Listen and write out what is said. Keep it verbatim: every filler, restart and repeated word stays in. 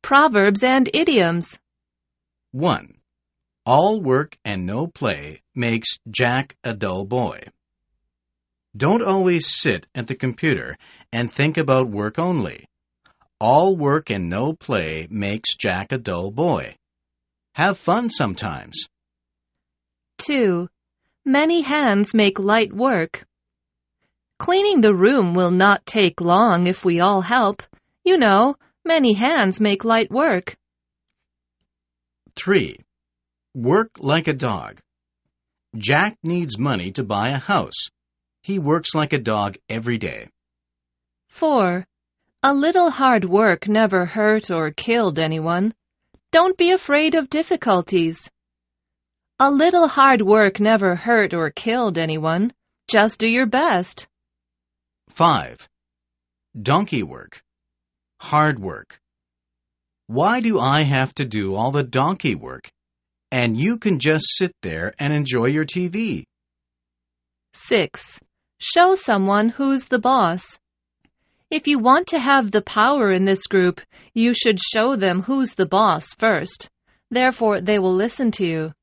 Proverbs and idioms. one. All work and no play makes Jack a dull boy. Don't always sit at the computer and think about work only. All work and no play makes Jack a dull boy. Have fun sometimes. two. Many hands make light work. Cleaning the room will not take long if we all help. You know, many hands make light work. three. Work like a dog. Jack needs money to buy a house. He works like a dog every day. four. A little hard work never hurt or killed anyone. Don't be afraid of difficulties. A little hard work never hurt or killed anyone. Just do your best. five. Donkey work. Hard work. Why do I have to do all the donkey work? And you can just sit there and enjoy your T V. six. Show someone who's the boss. If you want to have the power in this group, you should show them who's the boss first. Therefore, they will listen to you.